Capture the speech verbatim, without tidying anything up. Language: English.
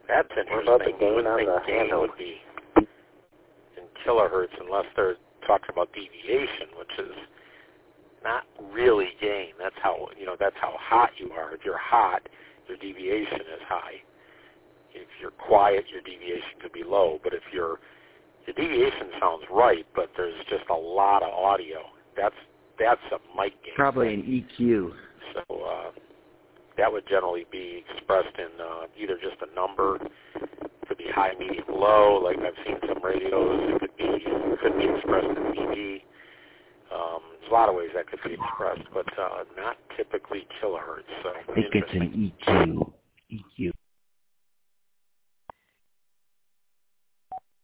That's interesting. What about the gain I would on think the gain handle? would be in kilohertz unless they're talking about deviation, which is not really gain. That's how, you know, that's how hot you are. If you're hot, your deviation is high. If you're quiet, your deviation could be low. But if you're, your deviation sounds right, but there's just a lot of audio. That's that's a mic gain. Probably an E Q. So uh, that would generally be expressed in uh, either just a number. It could be high, medium, low. Like I've seen some radios. It could be it could be expressed in dB. Um, there's a lot of ways that could be expressed, but uh, not typically kilohertz. So I think it's an E Q. E Q.